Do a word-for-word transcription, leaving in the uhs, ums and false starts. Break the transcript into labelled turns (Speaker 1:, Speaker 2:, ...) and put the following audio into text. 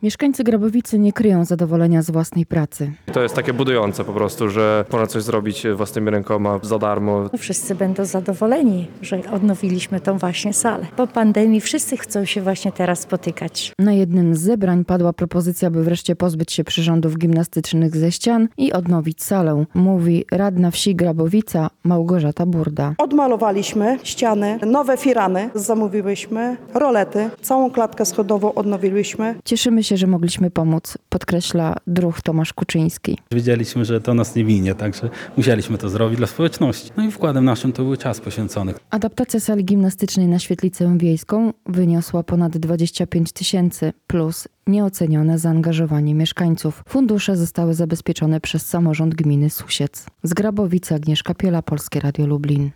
Speaker 1: Mieszkańcy Grabowicy nie kryją zadowolenia z własnej pracy.
Speaker 2: To jest takie budujące po prostu, że można coś zrobić własnymi rękoma za darmo.
Speaker 3: Wszyscy będą zadowoleni, że odnowiliśmy tą właśnie salę. Po pandemii wszyscy chcą się właśnie teraz spotykać.
Speaker 1: Na jednym z zebrań padła propozycja, by wreszcie pozbyć się przyrządów gimnastycznych ze ścian i odnowić salę, mówi radna wsi Grabowica Małgorzata Burda.
Speaker 4: Odmalowaliśmy ściany, nowe firany zamówiłyśmy, rolety, całą klatkę schodową odnowiliśmy.
Speaker 1: Cieszymy się, że mogliśmy pomóc, podkreśla druh Tomasz Kuczyński.
Speaker 5: Wiedzieliśmy, że to nas nie minie, także musieliśmy to zrobić dla społeczności. No i wkładem naszym to był czas poświęcony.
Speaker 1: Adaptacja sali gimnastycznej na świetlicę wiejską wyniosła ponad dwadzieścia pięć tysięcy plus nieocenione zaangażowanie mieszkańców. Fundusze zostały zabezpieczone przez samorząd gminy Susiec. Z Grabowicy Agnieszka Piela, Polskie Radio Lublin.